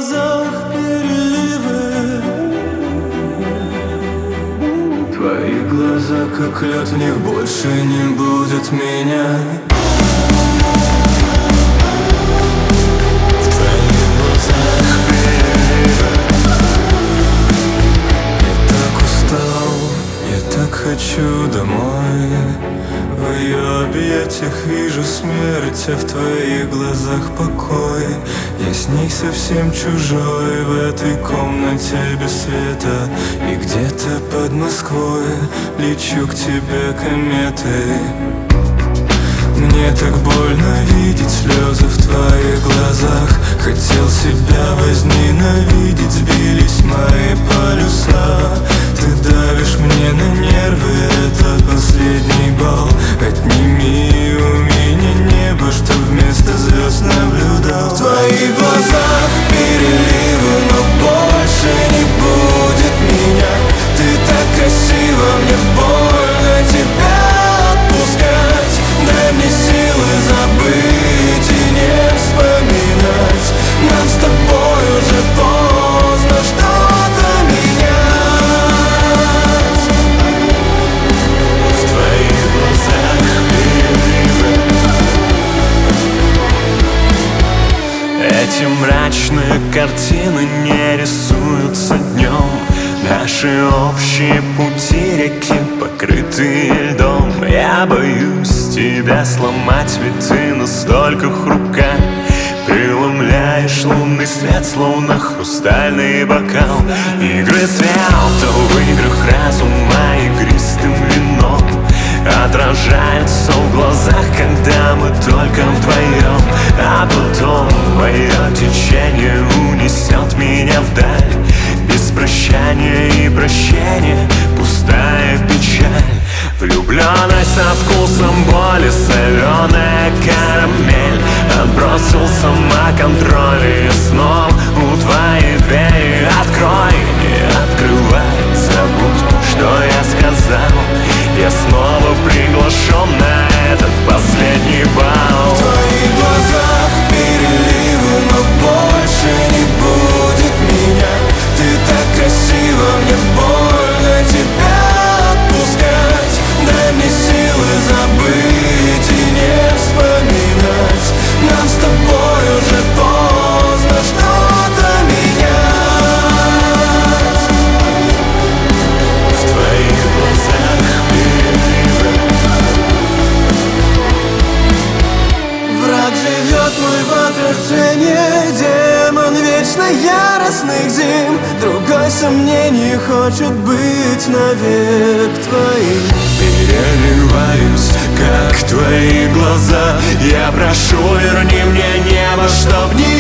глазах переливы. Твои глаза как лед, в них больше не будет меня. В твоих глазах переливы. Я так устал, я так хочу домой. В ее объятиях вижу смерть, а в твоих глазах покой. Я с ней совсем чужой в этой комнате без света. И где-то под Москвой лечу к тебе кометой. Мне так больно видеть слезы в твоих глазах. Хотел себя возненавидеть, сбились мои полюса. Ты давишь мне на нервы, это последний бал. Отними у меня небо, что вместо звезд наблюдал. В твоих глазах переливы, но больше не будет меня. Ты так красива, мне больно тебя отпускать. Дай мне силы забыть и не вспоминать. Нам с тобой уже поздно что-то менять. В твоих глазах переливы. Эти мрачные картины не рисуются днем. Наши общие пути реки, покрытые льдом. Я боюсь тебя сломать, ведь ты настолько хрупка. Преломляешь лунный свет, словно хрустальный бокал. Игры света в играх разума игристым вином отражаются в глазах, когда мы только вдвоем. А потом мое течение унесет меня вдаль. Без прощания и прощения пустая печаль. Влюбленность со вкусом боли, соленая карамель. Отбросил самоконтроль и снова у твоей двери. Открой, не открывай, забудь, что я сказал. Я снова приглашен на этот последний бал. В твоих глазах переливы, но больше не будет меня. Ты так красива, мне больно тебя отпускать. Дай мне силы забыть и не вспоминать. Нам с тобой уже поздно что-то менять. В твоих глазах переливы. Враг живет мой в отражении, демон вечно яростных зим. Другой сомнений хочет быть навек твоим. Переливаюсь, как твои глаза. Я прошу, верни мне небо, чтоб не